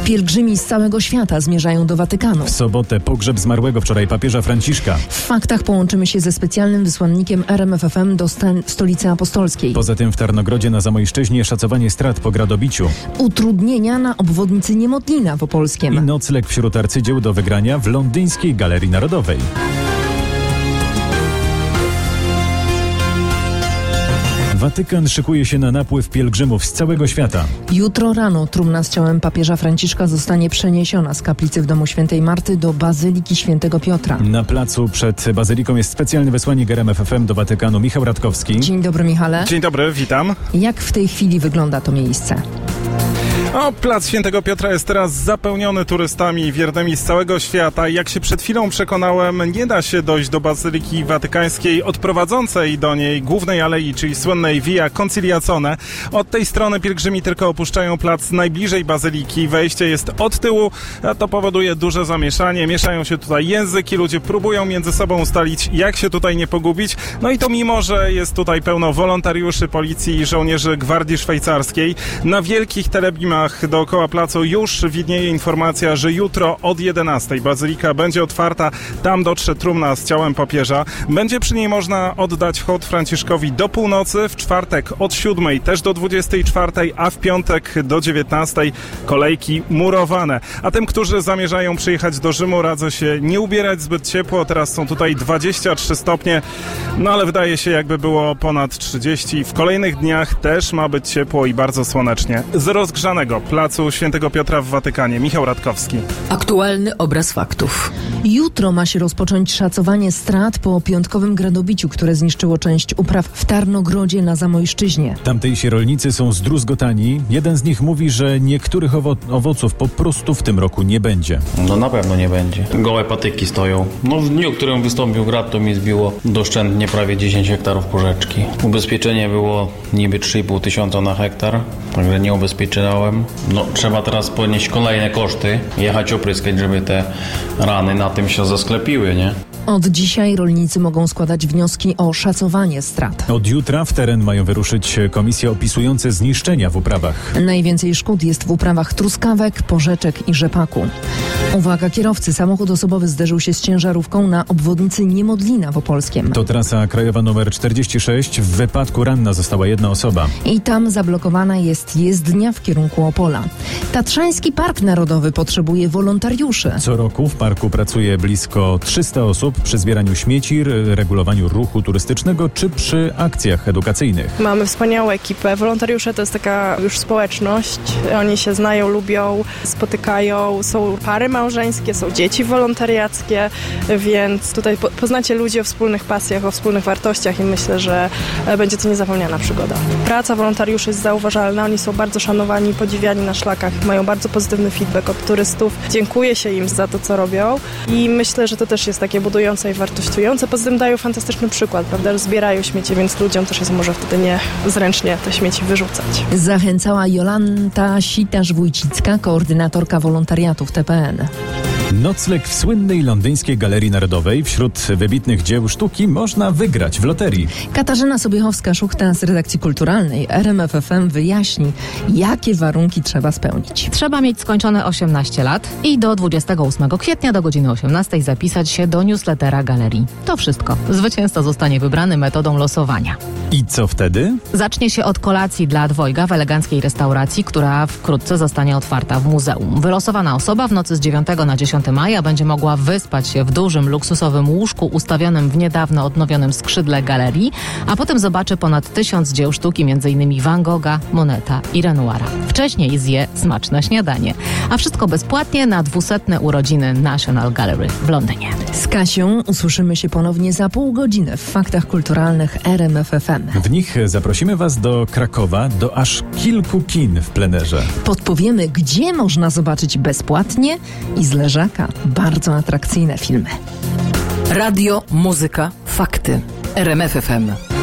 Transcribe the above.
Pielgrzymi z całego świata zmierzają do Watykanu. W sobotę pogrzeb zmarłego wczoraj papieża Franciszka. W faktach połączymy się ze specjalnym wysłannikiem RMF FM do Stolicy Apostolskiej. Poza tym w Tarnogrodzie na Zamojszczyźnie szacowanie strat po gradobiciu. Utrudnienia na obwodnicy Niemodlina w Opolskiem. I nocleg wśród arcydzieł do wygrania w Londyńskiej Galerii Narodowej. Watykan szykuje się na napływ pielgrzymów z całego świata. Jutro rano trumna z ciałem papieża Franciszka zostanie przeniesiona z kaplicy w domu świętej Marty do Bazyliki Świętego Piotra. Na placu przed Bazyliką jest specjalny wysłannik RMF FM do Watykanu Michał Radkowski. Dzień dobry, Michale. Dzień dobry, witam. Jak w tej chwili wygląda to miejsce? Plac Świętego Piotra jest teraz zapełniony turystami wiernymi z całego świata. Jak się przed chwilą przekonałem, nie da się dojść do Bazyliki Watykańskiej od prowadzącej do niej głównej alei, czyli słynnej Via Conciliazione. Od tej strony pielgrzymi tylko opuszczają plac najbliżej Bazyliki. Wejście jest od tyłu, a to powoduje duże zamieszanie. Mieszają się tutaj języki, ludzie próbują między sobą ustalić, jak się tutaj nie pogubić. No i to mimo, że jest tutaj pełno wolontariuszy policji i żołnierzy Gwardii Szwajcarskiej. Na wielkich telebimach dookoła placu już widnieje informacja, że jutro od 11 Bazylika będzie otwarta. Tam dotrze trumna z ciałem papieża. Będzie przy niej można oddać hołd Franciszkowi do północy, w czwartek od 7 też do 24, a w piątek do 19 kolejki murowane. A tym, którzy zamierzają przyjechać do Rzymu, radzę się nie ubierać zbyt ciepło. Teraz są tutaj 23 stopnie, no ale wydaje się, jakby było ponad 30. W kolejnych dniach też ma być ciepło i bardzo słonecznie. Z rozgrzanego placu Świętego Piotra w Watykanie. Michał Radkowski. Aktualny obraz faktów. Jutro ma się rozpocząć szacowanie strat po piątkowym gradobiciu, które zniszczyło część upraw w Tarnogrodzie na Zamojszczyźnie. Tamtejsi rolnicy są zdruzgotani. Jeden z nich mówi, że niektórych owoców po prostu w tym roku nie będzie. No na pewno nie będzie. Gołe patyki stoją. No w dniu, w którym wystąpił grad, to mi zbiło doszczętnie prawie 10 hektarów porzeczki. Ubezpieczenie było niby 3,5 tysiąca na hektar, także nie ubezpieczałem. No trzeba teraz ponieść kolejne koszty, jechać opryskać, żeby te rany na tym się zasklepiły, nie? Od dzisiaj rolnicy mogą składać wnioski o szacowanie strat. Od jutra w teren mają wyruszyć komisje opisujące zniszczenia w uprawach. Najwięcej szkód jest w uprawach truskawek, porzeczek i rzepaku. Uwaga kierowcy, samochód osobowy zderzył się z ciężarówką na obwodnicy Niemodlina w Opolskiem. To trasa krajowa nr 46. W wypadku ranna została jedna osoba. I tam zablokowana jest jezdnia w kierunku Opola. Tatrzański Park Narodowy potrzebuje wolontariuszy. Co roku w parku pracuje blisko 300 osób przy zbieraniu śmieci, regulowaniu ruchu turystycznego czy przy akcjach edukacyjnych. Mamy wspaniałą ekipę. Wolontariusze to jest taka już społeczność. Oni się znają, lubią, spotykają. Są pary małżeńskie, są dzieci wolontariackie, więc tutaj poznacie ludzi o wspólnych pasjach, o wspólnych wartościach i myślę, że będzie to niezapomniana przygoda. Praca wolontariuszy jest zauważalna. Oni są bardzo szanowani, podziwiani na szlakach. Mają bardzo pozytywny feedback od turystów. Dziękuję się im za to, co robią i myślę, że to też jest takie budujące i wartościujące. Poza tym dają fantastyczny przykład, prawda? Zbierają śmieci, więc ludziom też jest może wtedy nie zręcznie te śmieci wyrzucać. Zachęcała Jolanta Sitarz-Wójcicka, koordynatorka wolontariatu w TPN. Nocleg w słynnej Londyńskiej Galerii Narodowej. Wśród wybitnych dzieł sztuki można wygrać w loterii. Katarzyna Sobiechowska-Szuchta z redakcji kulturalnej RMF FM wyjaśni, jakie warunki trzeba spełnić. Trzeba mieć skończone 18 lat i do 28 kwietnia do godziny 18 zapisać się do newslettera galerii. To wszystko. Zwycięzca zostanie wybrany metodą losowania. I co wtedy? Zacznie się od kolacji dla dwojga w eleganckiej restauracji, która wkrótce zostanie otwarta w muzeum. Wylosowana osoba w nocy z 9 na 10 maja będzie mogła wyspać się w dużym, luksusowym łóżku ustawionym w niedawno odnowionym skrzydle galerii, a potem zobaczy ponad 1000 dzieł sztuki, m.in. Van Gogha, Moneta i Renoira. Wcześniej zje smaczne śniadanie. A wszystko bezpłatnie na 200. urodziny National Gallery w Londynie. Z Kasią usłyszymy się ponownie za pół godziny w Faktach Kulturalnych RMF FM. W nich zaprosimy Was do Krakowa, do aż kilku kin w plenerze. Podpowiemy, gdzie można zobaczyć bezpłatnie i z leżaka bardzo atrakcyjne filmy. Radio, muzyka, fakty. RMF FM.